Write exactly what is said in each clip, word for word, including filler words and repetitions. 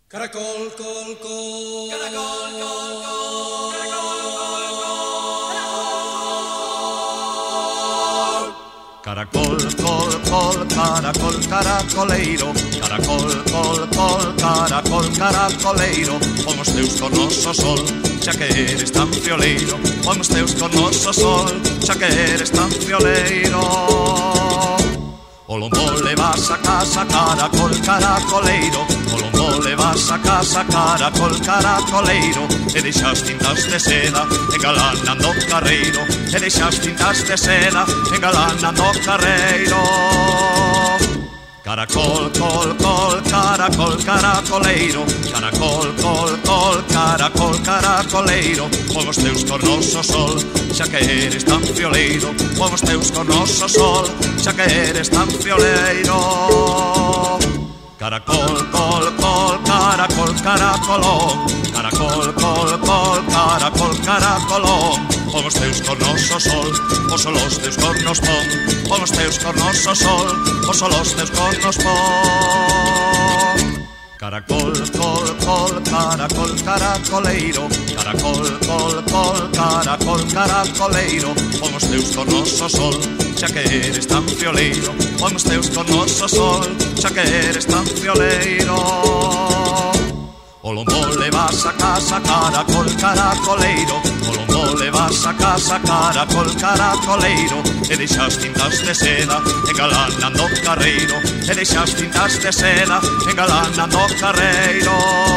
Caracol, col, col. Caracol, col, col. Caracol, col, col, caracol, caracoleiro. Caracol, col, col, caracol, caracoleiro. Pon os teus cornos ao sol, xa que eres tan fioleiro. Pon os teus cornos ao sol, xa que eres tan fioleiro. O lombo levas a casa, caracol, caracoleiro. O lombo levas a casa, caracol, caracoleiro. E deixas tintas de seda engalanando o carreiro. E deixas tintas de seda engalanando o carreiro. Caracol, col, col, caracol, caracoleiro. Caracol, col, col, caracol, caracoleiro. Pon os teus cornos ao sol, xa que eres tan fioleiro. Pon os teus cornos ao sol, xa que eres tan fioleiro. Caracol, col, col, caracol, caracolón. Caracol, col, col, caracol, caracolón. Pon os teus cornos ao sol, o sol os teus cornos pon. Pon os teus cornos ao sol, o sol os teus cornos pon. Caracol, col, col, caracol, caracoleiro. Caracol, col, col, caracol, caracoleiro. Pon os teus cornos ao sol, xa que eres tan fioleiro. Pon os teus cornos ao sol, xa que eres tan fioleiro. O lombo levas a casa, caracol, caracoleiro. O lombo levas a casa, caracol, caracoleiro. E deixas tintas de seda engalanando o carreiro. E deixas tintas de seda engalanando o carreiro.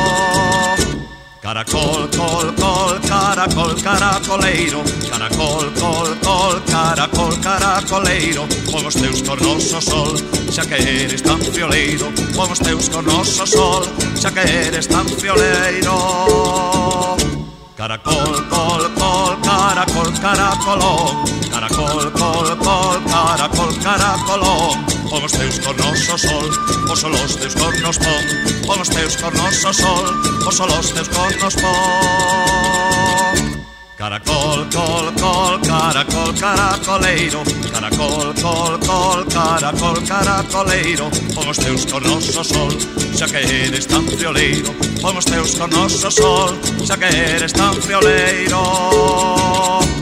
Caracol, col, col, caracol, caracoleiro. Caracol, col, col, caracol, caracoleiro. Pon os teus cornos ao sol, xa que eres tan fioleiro. Pon os teus cornos ao sol, xa que eres tan fioleiro. Caracol, col, col, caracol, caracolón. Caracol, col, col, caracol, caracolón. Pon os teus cornos ao sol, o sol os teus cornos pon. Pon os teus cornos ao sol, o sol os teus cornos pon. Caracol, col, col, caracol, caracoleiro. Caracol, col, col, caracol, caracoleiro. Pon os teus cornos ao sol, xa que eres tan fioleiro. Pon os teus cornos ao sol, xa que eres tan fioleiro.